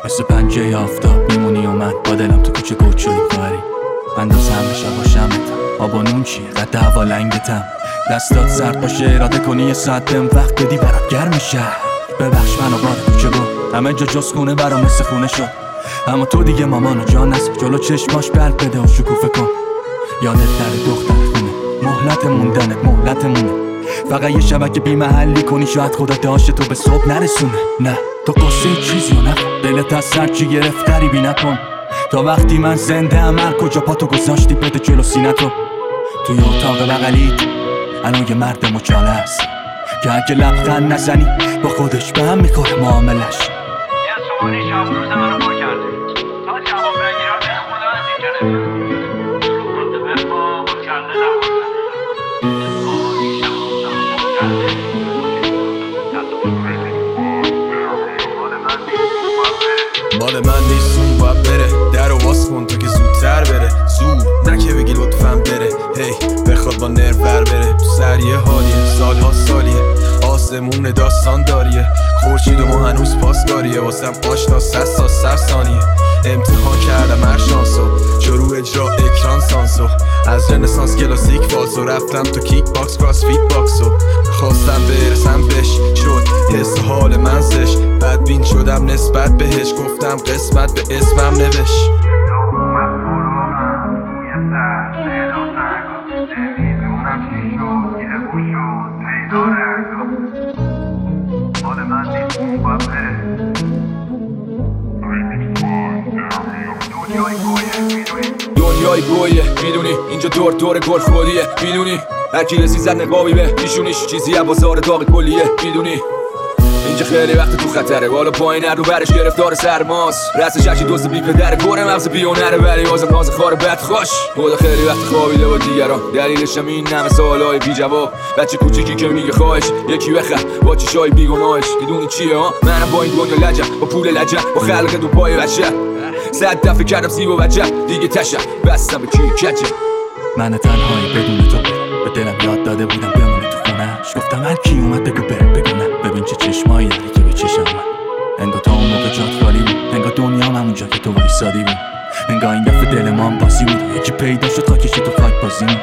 مثل پنجه آفتاب میمونی و من با دلم تو کوچه گوچ شدیم خواهری بندازم بشه باشمتم آب و نون چیه قد هوا لنگتم دستات سرد باشه اراده کنی یه ساعت بهم وقت بدی برات گرم میشه ببخش منو بار کوچه گو همه جا جز خونه برام مثل خونه شد اما تو دیگه مامانو جان نست جلو چشماش برد بده و شکوفه کن یادت در دختر خونه مهلت موندنت مهلتمونه فقط یه شبکه بی محلی کنی شاید خدا داشته تو به صبح نرسونه نه تو قصه چیزی و نکن دلت از سر چی گرفت غریبی نکن تا وقتی من زنده ام هر کجا پاتو گذاشتی بده جلو سینتو توی اتاق بغلیت الان یه مرد مچاله هست که اگه لبخند نزنی با خودش به هم میخوره معاملش یه سوانی شب روز منو با کرده تا جواب بگیرم به خدا از اینجا نمیاد رو خورده به ما با کرده نخورده سوانی شب روز منو با کرده مال من نیست اون باید بره در و واس کن تو که زودتر بره زود نه که بگی لطفم بره هی بخواد با نرو بر بره تو سر یه حالیه سالها سالیه آسمون داستان داریه خورشید و ما هنوز پاسداریه واسم آشنا 100 تا 100 ثانیه امتحان کردم هر شانسو شروع اجرا اکران سانسو از رنسانس کلاسیک فالسو رفتم تو کیک باکس کراس فیت باکسو خواستم برسم بهش شد حس حال من زش بدبین شدم نسبت بهش گفتم قسمت به اسمم نوش دنیای گویه میدونی اینجا دور گل خودیه میدونی هر کی رسی زد نقابی به پیشونیش چیزی از بازار داغ کلیه میدونی اینجا خیلی وقت تو خطره بالا پایین رو برش گرفتار سرماست رستش هرچی دوست بی پدره کره مغز بیونره ولی بازم ناز خار بد خوش خدا خیلی وقت خوابیده با دیگران دلیلش هم این همه سوالای بی جواب بچه کوچیکی که میگه خواهش یکی بخر با چشای بیگناهش میدونی چیه ها منم با این دنیا لجم با پول لجم با خلق دو پای بچه 100 دفعه کردم سیب و بچه دیگه تشم بستم به کی کچه من تنهایی بدون تو به دلم یاد داده بودم بمونه تو خونهش گفتم هر کی اومد بگو بگو نه ببین چه چشمایی داری که به چشم من انگار تا اون موقع جات خالی بود انگار دنیام همونجا که تو وایسادی بود انگار این دفعه دل ما هم باسی بود یکی پیدا شد خاکش تو خاک بازی بود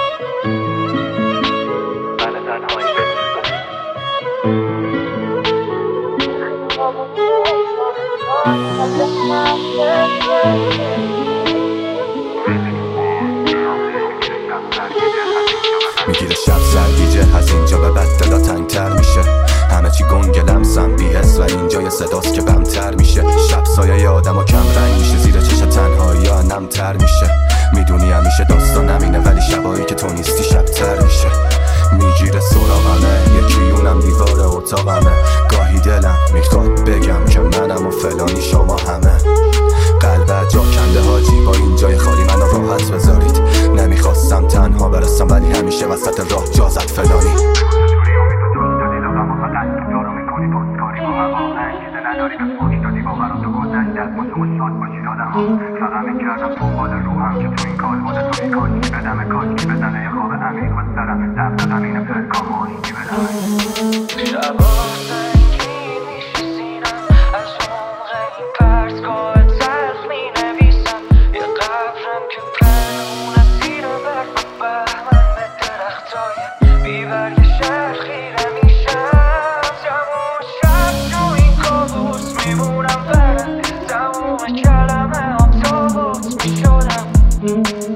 میگیره شب سرگیجه از اینجا به بعد دلا تنگتر میشه همه چی گنگ لمسم بی‌حس و اینجا یه صداست که بمتر میشه شب سایه آدم و کم رنگ میشه زیر چشم تنهایی ها نمتر میشه میدونی همیشه داستان همینه ولی شبایی که تو نیستی شبتر میشه میگیره سراغمه یکی اونم دیوار اتاقمه گاهی دلم میخواد بگم که منم و فلانی شما همه قلبت جا کنده حاجی با این جای خالی منو راحت بذارید نمیخواستم تنها برسم ولی همیشه وسط راه جا زد فلانی فقط میکردم دنبال روحم که تو این کال بوده تو این کاشی بدمه کاشی بزنه یه خواب عمیق و سرم دفترم اینه پرکام آشتی بدمه شبا سنگین میشه سینم از عمق این پرتگاه تلخ مینویسم یه قبرم که پرنونه زیر برف و بهمن به درختای بیبرگ شهر خیره میشم تموم شب تو این کابوس میمونم برد تموم کلمه هم تابوت میشدم